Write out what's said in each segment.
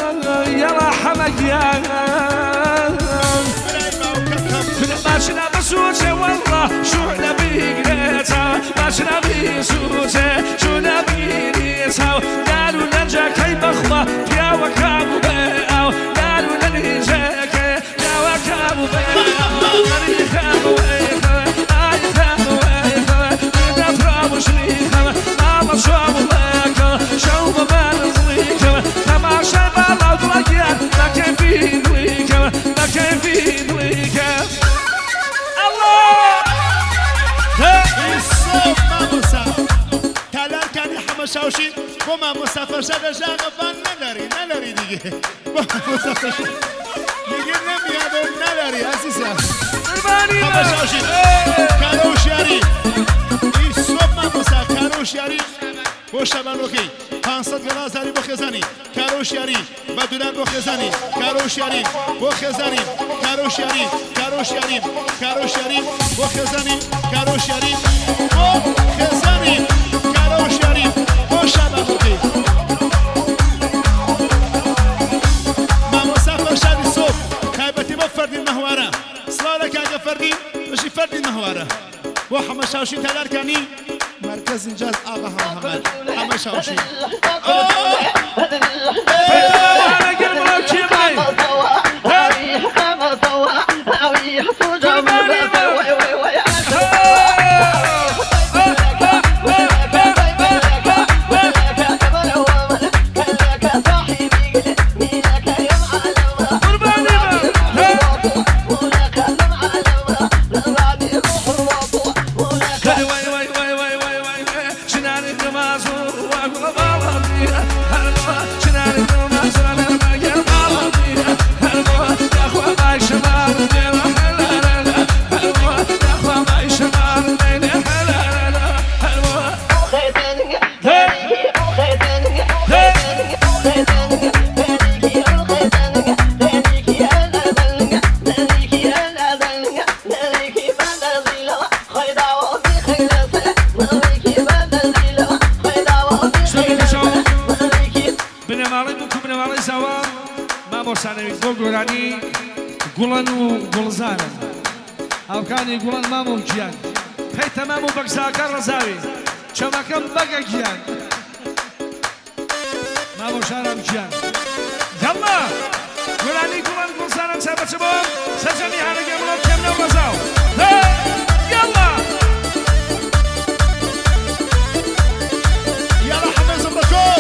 يلا حمق يا ماشنا بسوسه والله شو نبي قريتها ماشنا بسوسه شو نبي ريتها قالوا نجا كي بخوة يا وكابو بيعو قالوا نجا كي يا وكابو بيعو نريخابو بيعو آيخابو بيعو ندفرابو شريخو ناما شوابو بيعو شوبو بانزليكو تماشا بالاو دلقيا لكن في دويكو لكن في دويكو شاوشی با من مسافر شده جاگه بان نداری دیگه با مسافر شده دیگه نمیاد و نداری عزیزم همه شاوشی کاروش یاری این صبح من مسافر کاروش یاری با شبانوکی 500 گلازاری بخزانی کاروش یاری با دولار بخزانی کاروش یاری بخزانی کاروش یاری کاروش یاری کاروش یاری بخزانی کاروش یاری بخزانی کاروش یاری شبانوکی ما مسافر شادی صبح خیبتی با فردی مهواره سلالك اگه فردی بشی فردی مهواره و همه شاوشی تلر کنی مرکز اینجاز آقا محمد همه شاوشی گوڵن و گوڵزانن ئەوکانی گوڵن مام و گیان پێی تەمام و بەگزاکە ڕزاوی چەمەکەم بەگە گیان مام و شارم گیان یەڵا گوڵانی گوڵن گوڵزانن چەبەچە بۆم سەرجەمی هەرەگە بڵۆ کێم نەو ڕزاو یەڵا یالا حەمە زەمبەکۆ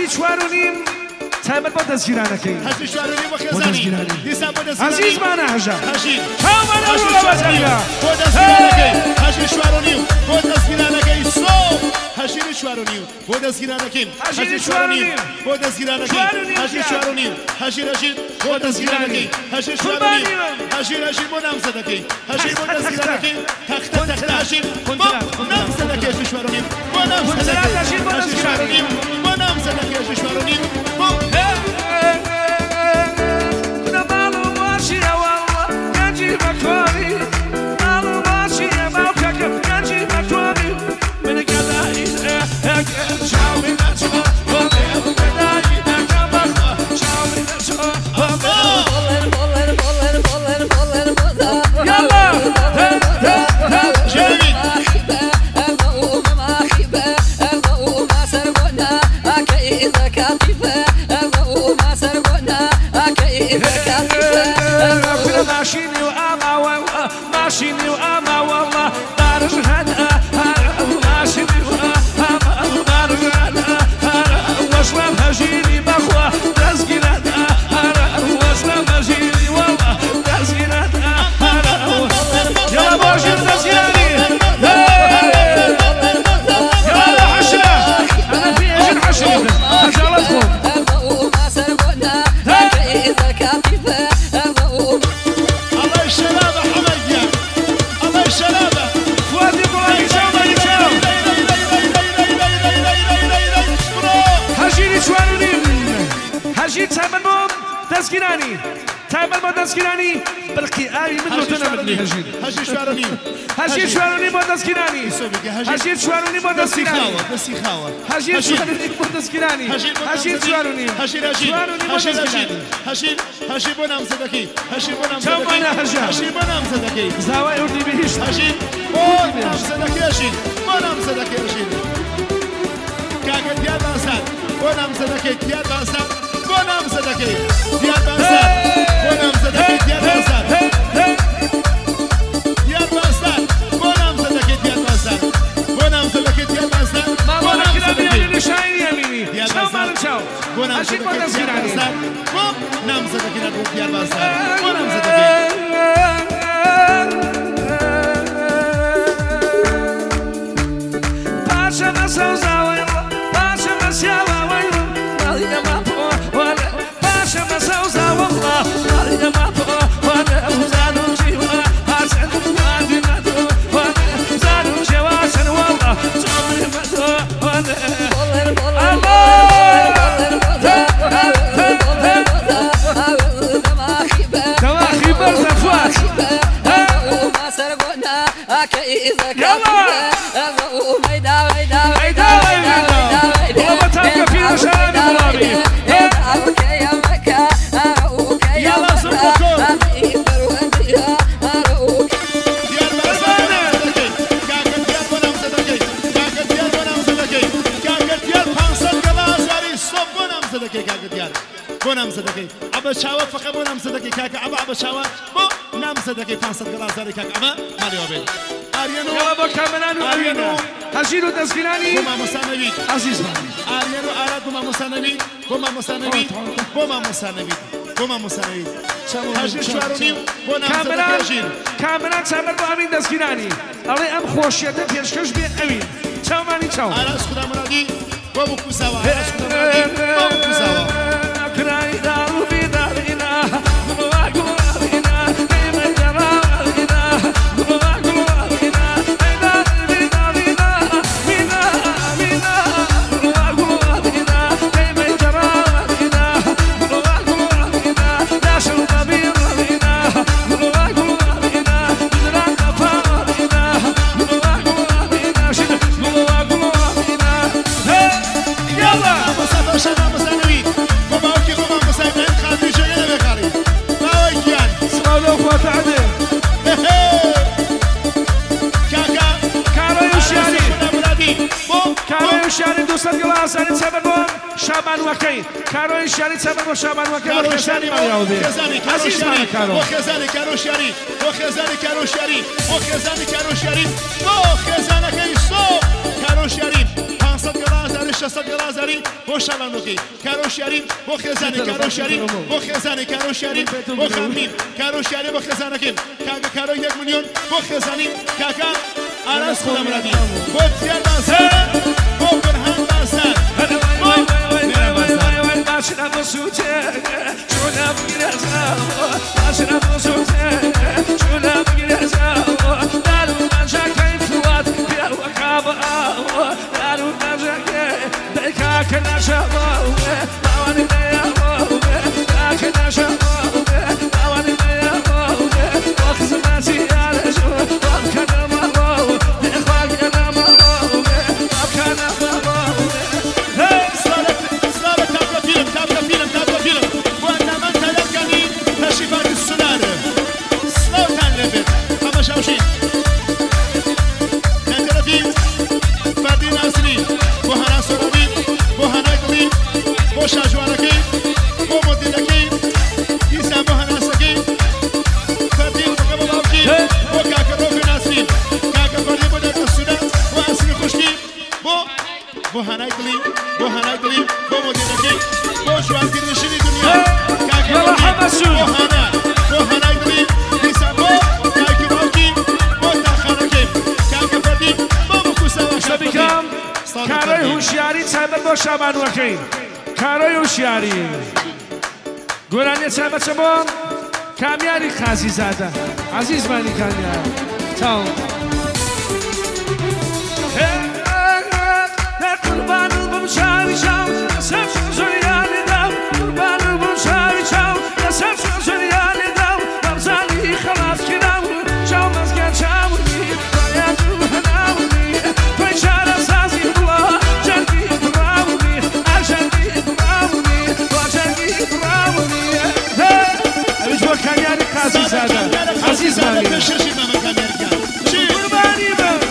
چوار و نیم تایبەت بۆ دەستگیرانەکەی هەشتی چوار و نیم بۆ خێزانی دیسان بۆ دەستگیرانی عەزیزمانە هەژار هەشی چاومانە ڕوو لە بەجەریە بۆ دەستگیرانەکەی هەشتی چوار و نیم بۆ دەستگیرانەکەی سۆ هەشتی چوار و نیم بۆ دەستگیرانەکەی هەشتی چوار و نیم بۆ دەستگیرانەکەی هەشتی چوار و نیم هەشیر بۆ دەستگیرانەکەی هەشتی چوار و نیم هەشیر بۆ نامزەدەکەی هەشیر بۆ دەستگیرانەکەی تەختە تەختە هەشیر بۆ نامزەدەکەی هەشتی چوار و نیم بۆ نامزەدەکەی هەشتی چوار و نیم بۆ نامزەدەکەی هەشتی چوار و نیم بۆ ماشيني وأما والله دارج هنا ماشيني وأما دارج هنا واشرب هجيني بخوة تسكينات واشرب هجيني والله تسكينات يلا بوشي تسكيني يلا حشرة أنا في أجل حشرة أجلتكم تایبەت بۆ دەستگیرانی بڵقی ئاوی من لۆتەنەمدنی هەژیر هەشتی چوار و نیم هەژیر چوار و نیم بۆ دەستگیرانی هەژیر چوار و نیم بۆ دەستگیرانی دەستی خاوە هەژیر چوار و نیم بۆ دەستگیرانی هەژیر چوار و نیم چوار و نیم بۆ دەستگیرانی هەشیر بۆ نامزەدەکەی هەشیر بۆ چاومانە هەژار هەشیر بۆ نامزەدەکەی زاوای ئوردی بهیشت هەشیر بۆ نامزەدەکەی هەشیر بۆ نامزەدەکەی هەشیر کاکە دیار باسان بۆ نامزەدەکەی دیار باسان بۆ نامزەدەکەی دیار باسان بۆ نامزەدەکەی دیار باسان دیار باسان بۆ نامزەدەکەی دیار باسان بۆ نامزەدەکەی دیار باسان بۆ نامزەدەکەی نیشانی ئەمینی چاومانم چاو بۆ نامزەدەکەی دیار باسان بۆ نامزەدەکەی دیار باسان بۆ نامزەدەکەی پاشە مەسەو زاوای پاشە مەسیاوە بۆ نامزەدەکەی ئەبە چاوە فقط بۆ نامزەدەکەی کاکە ئەبە چاوە بۆ نامزەدەکەی 500 گەڵازاری کاکە ئەمە مالیەوە بێت ئاریەن و بۆ کامەران و ئەوینە هەژیر و دەستگیرانی بۆ مامۆستا نەوید عەزیزمان ئاریەن و ئاراد بۆ مامۆستا نەوید بۆ مامۆستا نەوید بۆ مامۆستا نەوید بۆ مامۆستا نەوید هەژیر چوار و نیم بۆ نامزەدەکەی هەژیر کامەران چابەر بۆ ئەمین دەستگیرانی ئەڵێ ئەم خۆشیەتە پێشکەش بێ ئەوین چاومانی چاو ئاراس خوددا مرادی بۆ بکوساوە ئاراس خوددا مرادی بۆ بکوساوە شابانوەکەی کارۆی شاری چەبەر بۆ شابانوەکەی بۆ خێزانی ماڵیاوە عەزیزمانی کارۆ بۆ خێزانی کارۆشیاری بۆ خێزانی کارۆشیاری بۆ خێزانی کارۆشیاری بۆ خێزانەکەی سۆ کارۆشیاری 500 گەڵازاری 600 دست گلازاری با شبانوکی کاروشیاری با خزانی کاروشیاری با خزانی کاروشیاری با خمیم کاروشیاری با خزانکیم کاکا کارو 1 میلیون با خزانی کاکا آراز خودم ردی با زیاد بازار با برهان بازار Başına bu süte, şuna gireceğim. Başına bu süte, şuna gireceğim. Darundan şakayım tuvat, bir vakabı al. Darundan şakayım, bekâken aşağıma. Davani ne yapalım, bekâken aşağıma. Davani ne yapalım, o kızım nasıl yarışım. Bakkanıma bol, bekâkenama bol, bakkanıma bol. کارای هوشیاری چند با شبان وکی کارای هوشیاری گرانی چند بچه با کامیاری خازی زده عزیز منی کامیار تاو قربانو بم شاری شام سف زریانی دم قربانو بم شاری شام سف زریانی دم برزانی خلاص کنم شام از گچاونی باید بهناونی فشار سازی بلا جنگی براونی جنگی براونی با جنگی براونی هیچ وقت کامیاری خازی زده عزیز منی قربانی بم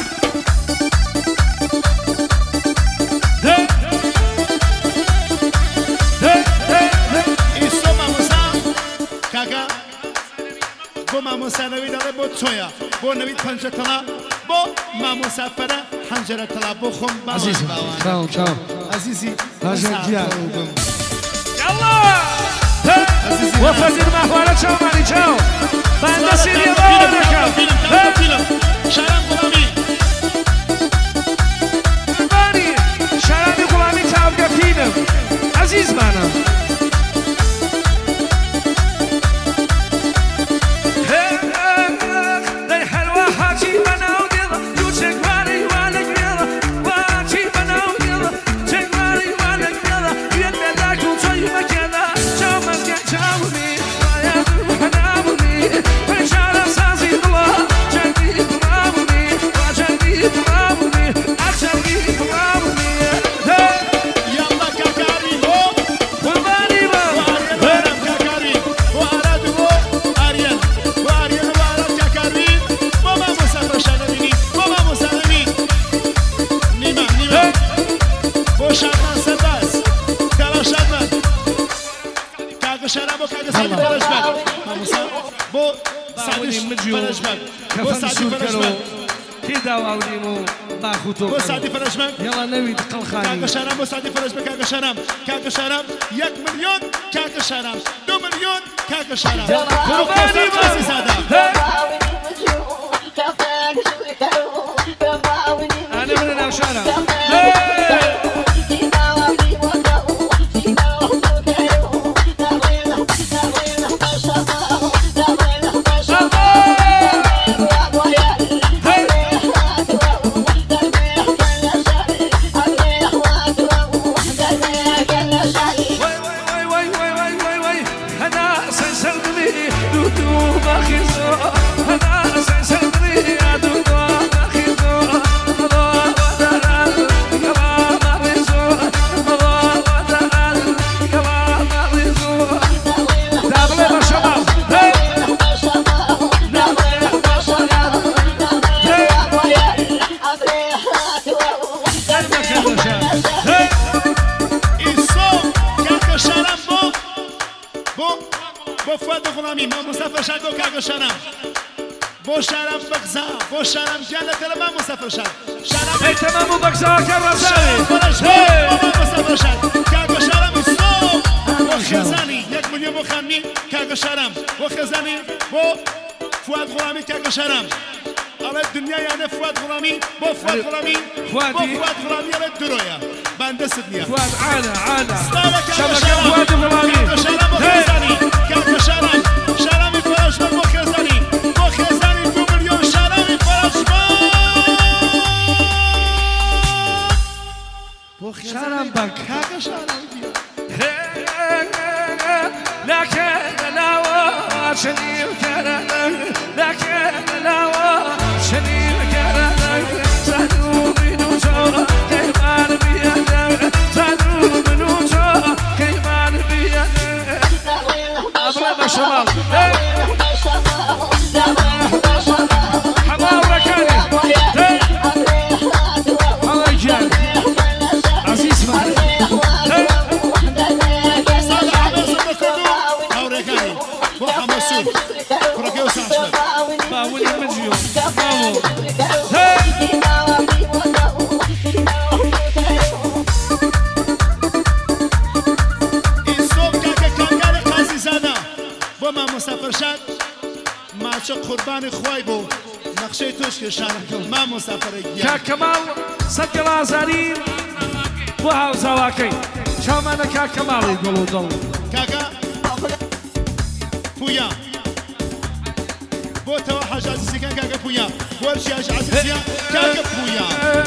با ماموسا نوید داره با تویا با نوید پنجه تلا با ماموسا فره حنجره تلا با خون با عزیزی چاو چاو عزیزی یالا وفازی محواره چاو مانی چاو بنده سیری بار نکم فیلم شرم غلامی قربانی شرمی غلامی تابگه فیلم عزیز منم بو سعدی فرشمک یالا نوید قلخانی کاکا شرم بو سعدی فرشمک کاکا شرم 1 میلیون کاکا شرم 2 میلیون کاکا شرم قربانی انا من نوشارم با فؤاد غلامی ما مصطفی شاگو کاکا شرم با شرم بغزا با شرم جلت ما مصطفی شاگو هی تمام بگذار که رسالی کاغا شرم صوب و خزانی 1 میلیون بو خمی کاغا شرم و خزانی بو فؤاد غلامی کاغا شرم على الدنيا يعني فؤاد غلامي بو فؤاد غلامي على الدرويا باند الدنيا فؤاد عادة شبكة فؤاد غلامي كاغا شرم شرمي فراش بو خزاني 2 مليون شرمي فراش بو شرم بك كاغا شرم لكن لا شنير كرنك لكن لا شنير كرنك زادوا منو جو كيمان بيدك زادوا منو جو كيمان بيدك أبرم الشمال حمام ركاني الله يجعل عزيز مالك قربان خوای بو نقشه توش که شان ما مسافر کا کمال سجل آزاری بو هاوزاواکی شو من کا کمالی گلو دل کاکا پویا بو تو حاج عزیزی کان کاکا پویا ورشي حاج عزیزی کاکا پویا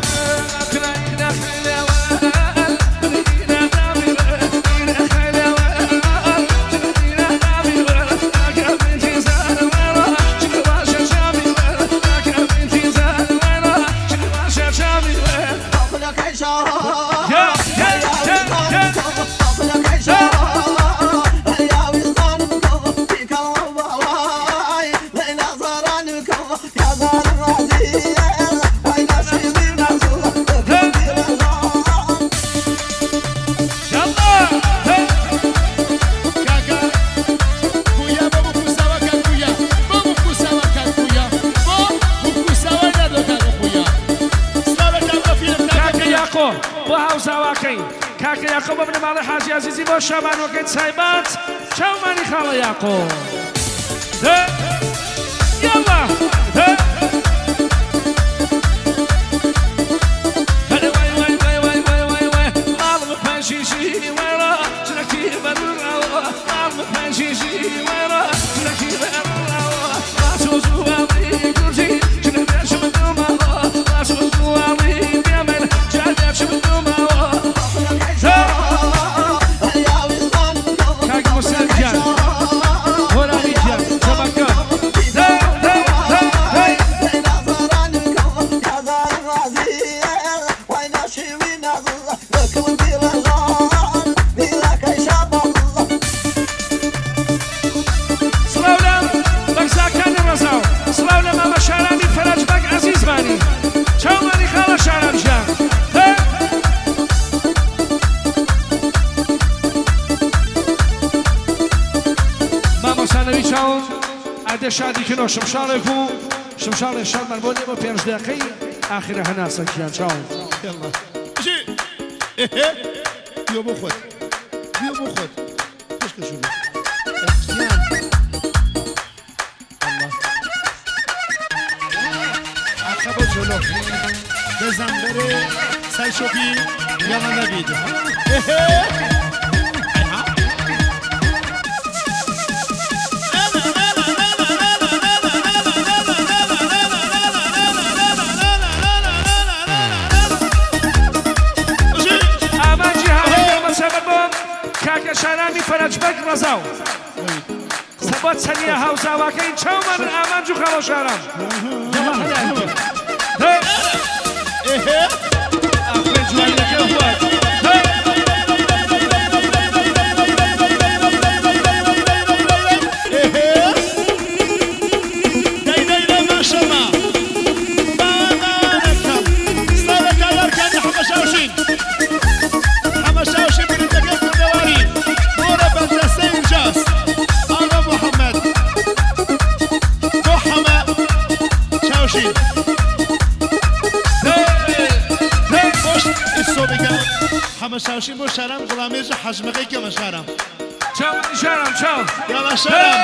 كاكا يعقوب ابن مالي حاجي عزيزي بو شابان وقت سايبات شو ماني خاله يعقوب يلا هلا وي مال مفنشيشي ورا شنكي برا مال مفنشيشي ورا شنكي برا ما سوزو علي كرسي شنبيش من دوما ما سوزو علي بيعمل جادش من دوما شادي كنو شمشاركو شمشار الشال مربوني با 5 دقيقة آخر هناسا كيان شاون يلا جي بيو بو خود ايش كشوف كيان الله عقبه جلو دزنبري سايشوبي يلا نبيد شرمی فرج بک رزاو سبات سنیه هاوزا واقعی چومن آمان جو خلو شرم آخر جوانی لکه وقت Hey! محمد شاوشین بو شرم غلامیز حجمقی که مشارم چاو شرم چاو یالا شرم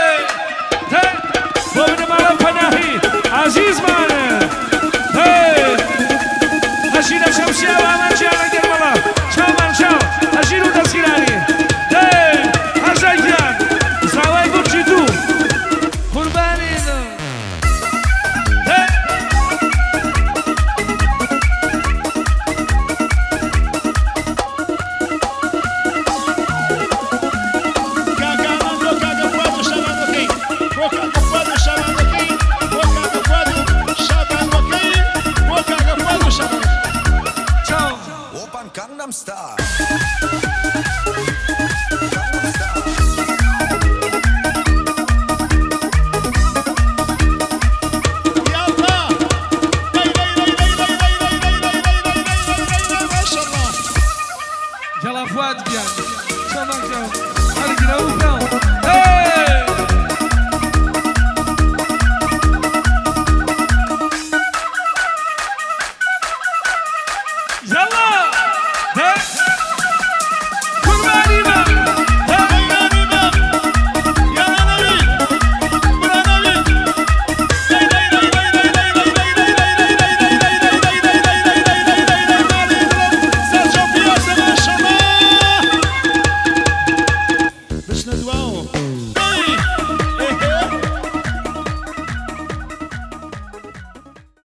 بابن مالا پناهی عزیز مانه هشیرا شمسیه و همه جانه گر مالا چاو من چاو هشیرو دستگیرانی هزاییان زاوی برچی تو قربانی دو Gangnam Style.